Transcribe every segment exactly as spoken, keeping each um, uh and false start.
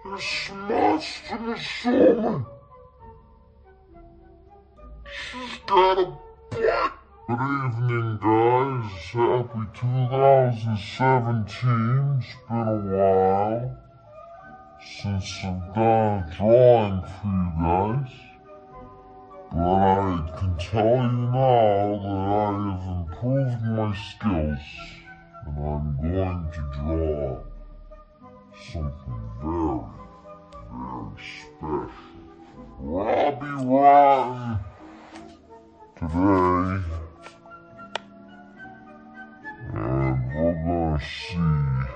Smashed in the summer. She's got a butt. Good evening, guys. Happy two thousand seventeen. It's been a while since I've done a drawing for you guys. But I can tell you now that I have improved my skills. And I'm going to draw something very, very special. Robbie Rotten today. And we're gonna see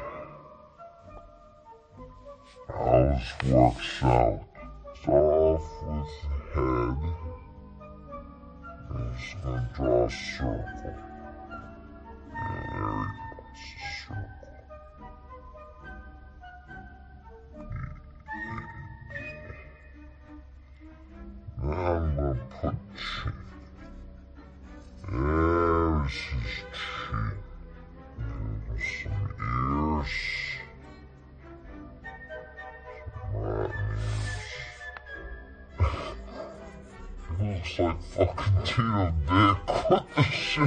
how this works out. Start off with the head. I'm just gonna draw a circle. And there you go, it's a circle. Now I'm gonna put chin. There's his chin. And some ears. Some ears. It looks like fucking Tito Dick. What the shit?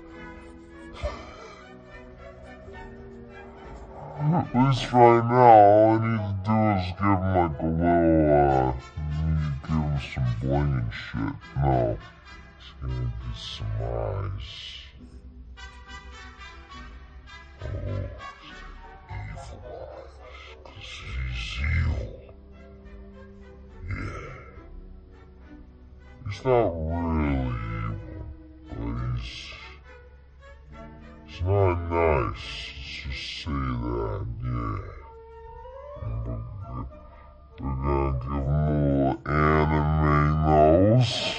At least right now, all I need to do is give him like a little, uh, give him some bling and shit. No. Just gonna do some eyes. Oh, evil eyes. Cause he's evil. Yeah. He's not really evil, but he's, he's not nice. Let's just say that, yeah. We're, we're gonna give him a little anime nose.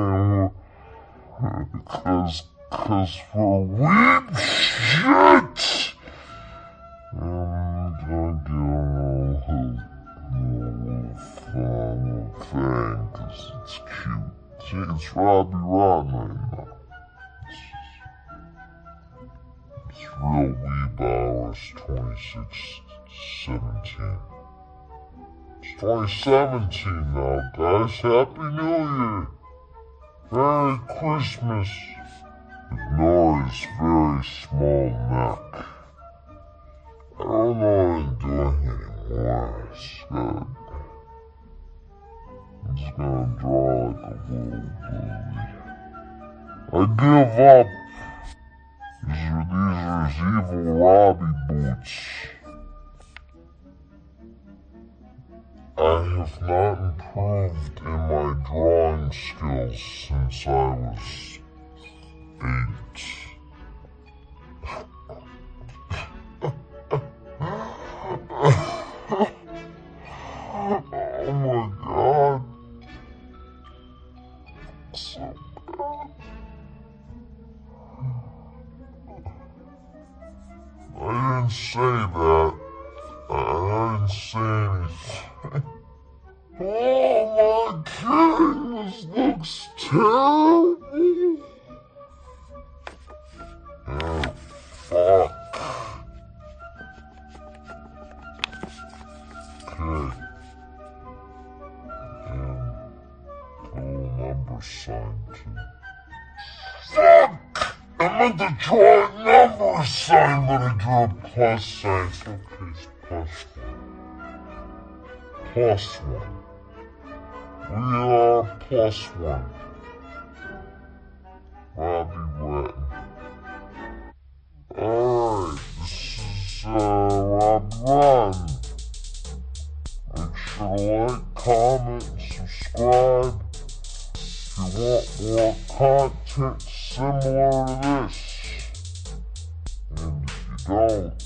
Cause, cause we're weeb shit! And I'm gonna give him a little, little fun little thing, cause it's cute. See, it's Robbie Rotten right now. It's real weeb hours, twenty-six seventeen. It's twenty seventeen now, guys. Happy New Year. Merry Christmas. Ignore his very small neck. I don't know what I'm doing anymore. It's good. I'm just gonna draw like a little booty. I give up. These are, these are his evil Robbie boots. I have not improved in my drawing skills since I was eight. Oh my god. So bad. I didn't say that. I didn't say anything. Oh my god, this looks terrible. Oh, fuck. Okay. And a little number sign too. Fuck! I meant to draw a number sign, but I drew a plus sign. It's okay, it's plus one. Plus one. We are plus one. Robbie Rotten. Alright, this is uh, Robbie Rotten. Make sure to like, comment, and subscribe if you want more content similar to this. And if you don't,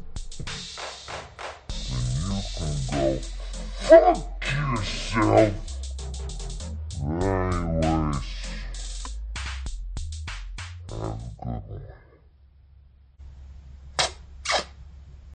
then you can go fuck yourself.